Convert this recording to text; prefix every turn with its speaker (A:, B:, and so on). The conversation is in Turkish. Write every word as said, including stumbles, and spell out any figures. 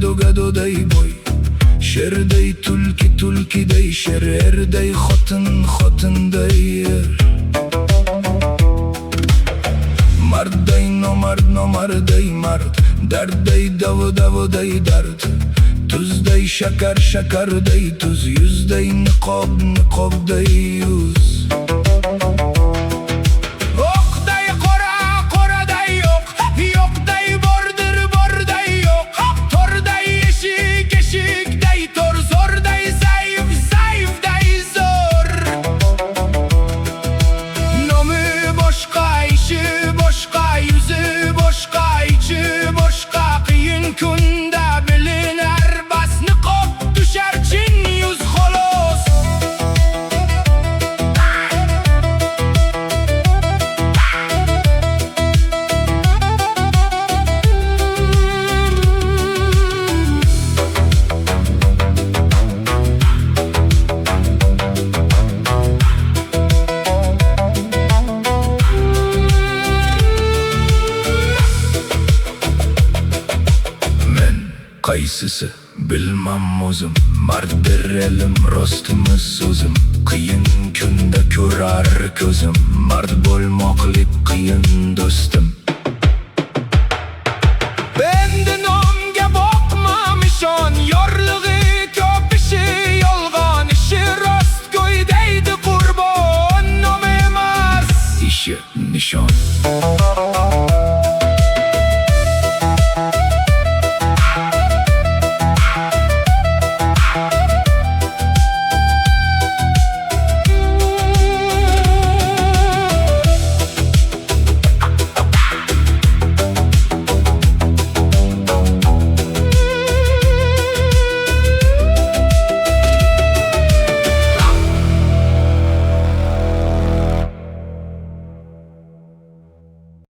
A: gado gadoday boy, sherday tulki tulkiday sher, erday xotin xotinday er. Mardday nomard nomarday mard, dardday davu davuday dard, tuzday shakar shakarday tuz, yuzday niqob niqobday yuz. O'qday qora qoraday yo'q, yo'qday bordir borday yo'q, torday eshik eshikday tor, zo'rday zaif zaifday zo'r. Nomi boshqa, ishi boshqa, yuzi boshqa, ichi boshqa, qiyin kunda bilinar bas niqob tushar chin yuz xolos. Qaysisi bilmam o'zim, marddir elim rostmi so'zim, qiyin kunda ko'rar ko'zim, mard bo'lmoqlik qiyin